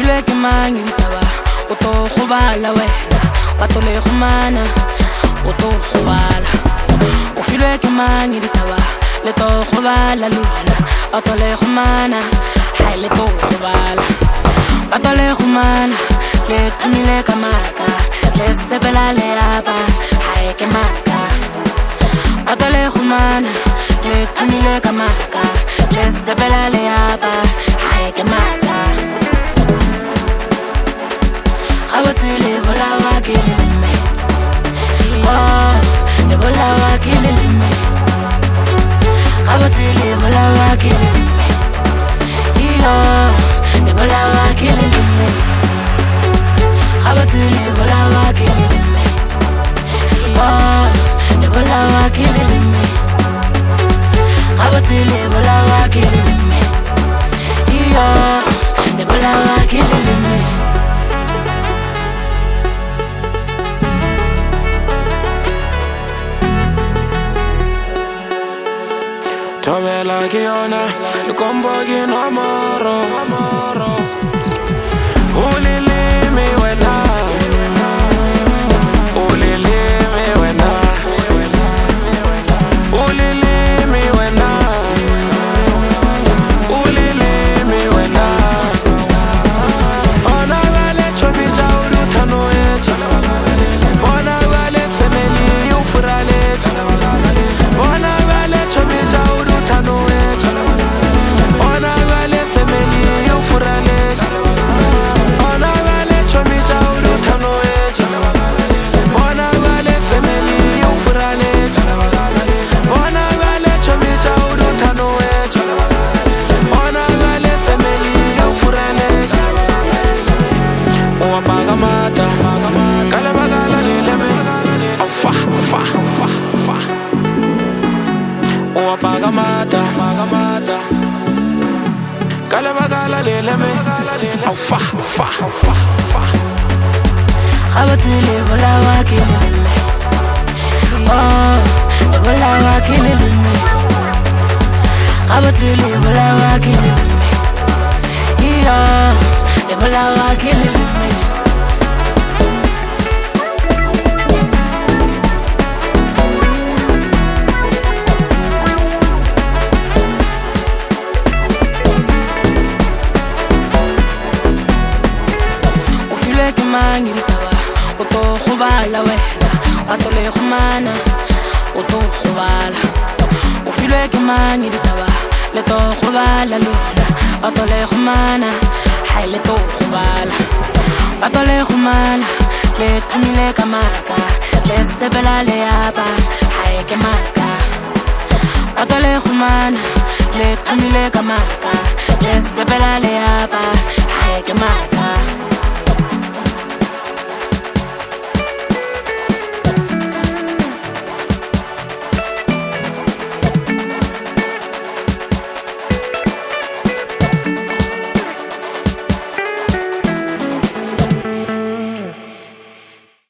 filwe ke mang ditaba o to go bala wena wa to le khumana o to go bala o filwe ke mang ditaba le to go bala lona wa to le khumana hai le to go bala wa to le khumana le tamile ka maka le sebela le apa hai ke maka wa to le khumana le tamile ka maka le sebela le apa hai ke maka Abatele bolawa kilime oh le bolawa kilime Abatele bolawa kilime yo le bolawa kilime Abatele bolawa kilime oh le bolawa kilime Abatele bolawa kilime yo le bolawa kilime Tomela kiona, lukombo kinomoro Ulilimi wena Ulilimi wena Ulilimi wena Ulilimi wena Ona wale chobicha ulutano echa Ona wale family ufuralecha Ona wale chobicha Pagamata, Kalabagala leleme, oh fa. Abatele bolawa kilime, oh le bolawa kilime. Abatele bolawa kilime, yeah le bolawa kilime. Mangi ditaba o to go bala wena wa to le khumana o to go bala o filwe ke mangi ditaba le to go bala lona wa to le khumana hai le to go bala wa to le khumana le tamile ka maka le sebela le apa hai ke maka wa to le khumana le tamile ka maka le sebela le apa